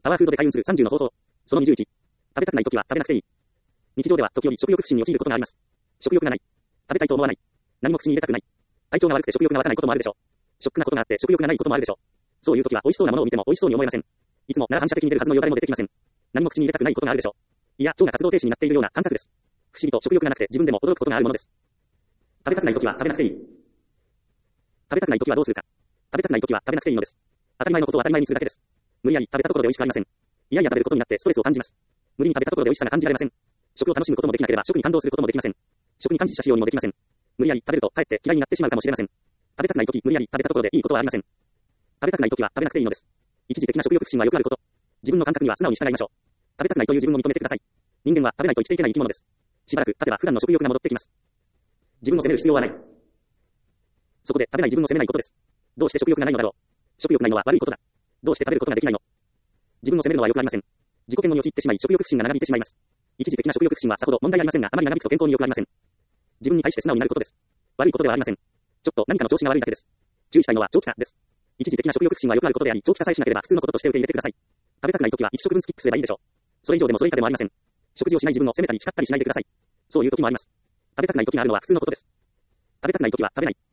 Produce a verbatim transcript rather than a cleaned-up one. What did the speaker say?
パワーフードで開運するさんじゅうの方法。そのにじゅういち。食べたくないときは食べなくていい。日常では時折食欲不振に陥ることがあります。食欲がない。食べたいと思わない。何も口に入れたくない。体調が悪くて食欲が湧かないこともあるでしょう。ショックなことがあって食欲がないこともあるでしょう。そういう時は美味しそうなものを見ても美味しそうに思えません。いつもなら反射的に出るはずのよだれも出てきません。何も口に入れたくないことがあるでしょう。いや、腸が活動停止になっているような感覚です。不思議と食欲がなくて自分でも驚くことがあるものです。食べたくないときは食べなくていい。食べたくないときはどうするか。食べたくないときは食べなくていいのです。当たり前のことを当たり前にするだけです。無理やり食べたところで美味しくありません。いやいや食べることになってストレスを感じます。無理に食べたところで美味しさが感じられません。食を楽しむこともできなければ食に感動することもできません。食に感謝しようにもできません。無理やり食べるとかえって嫌いになってしまうかもしれません。食べたくないとき無理やり食べたところでいいことはありません。食べたくないときは食べなくていいのです。一時的な食欲不振はよくあること。自分の感覚には素直に従いましょう。食べたくないという自分を認めてください。人間は食べないと生きていけない生き物です。しばらく経てば普段の食欲が戻ってきます。自分を責める必要はない。そこで食べない自分を責めないことです。どうして食欲がないのだろう。食欲ないのは悪いことだ。どうして食べることができないの。自分を責めるのはよくありません。自己嫌悪に陥ってしまい食欲不振が長引いてしまいます。一時的な食欲不振はさほど問題ありませんが、あまり長引くと健康に良くありません。自分に対して素直になることです。悪いことではありません。ちょっと何かの調子が悪いだけです。注意したいのは長期化です。一時的な食欲不振はよくあることであり、長期化さえしなければ普通のこととして受け入れてください。食べたくないときはいち食分スキップすればいいでしょう。それ以上でもそれ以下でもありません。食事をしない自分を責めたり叱ったりしないでください。そういう時もあります。食べたくないときがあるのは普通のことです。食べたくないときは食べない。